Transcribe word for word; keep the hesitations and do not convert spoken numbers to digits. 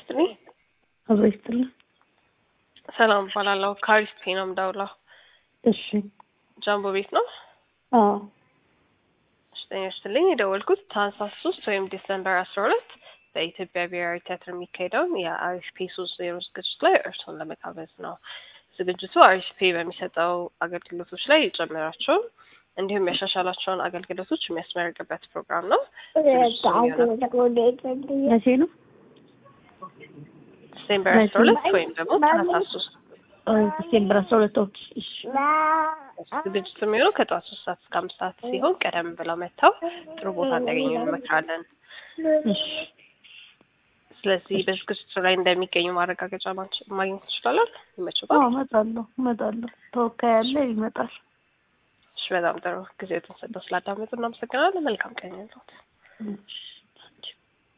ይስጥልኝ። አብሮ ይስጥልኝ። ሰላም ባላለው ካሪስፒ ነው የምደውለው። እሺ ጃምቦ ቤት ነው? አዎ። እሺ ይስጥልኝ። የደወልኩት ታህሳስ ሶስት ወይም ዲሴምበር አስራ ሁለት በኢትዮጵያ ብሔራዊ ቲያትር የሚካሄደውን የአሪስፒ ሶስት ዜሮ ዝግጅት ላይ እርሶን ለመጋበዝ ነው። ዝግጅቱ አሪስፒ በሚሰጠው አገልግሎቶች ላይ የጨመራቸው እንዲሁም ያሻሻላቸውን አገልግሎቶች የሚያስመርቅበት ፕሮግራም ነው። መቼ ነው? ዲሴምበር አስራ ሁለት ወይም ደግሞ ታህሳስ ሶስት ዲሴምበር አስራ ሁለት ኦኬ። እሺ ዝግጅቱ የሚሆነው ከጠዋት ሶስት ሰዓት እስከ አምስት ሰዓት ሲሆን ቀደም ብለው መጥተው ጥሩ ቦታ እንዲያገኙ እንመክራለን። እሺ ስለዚህ በዝግጅቱ ላይ እንደሚገኙ ማረጋገጫ ማግኘት እንችላለን። ይመችዎታል? አዎ እመጣለሁ እመጣለሁ። ተወካይ አለ ይመጣል። እሺ በጣም ጥሩ። ጊዜዎትን ሰጥተው ስላዳመጡ እናመሰግናለን። መልካም ቀን ይሁንልዎት።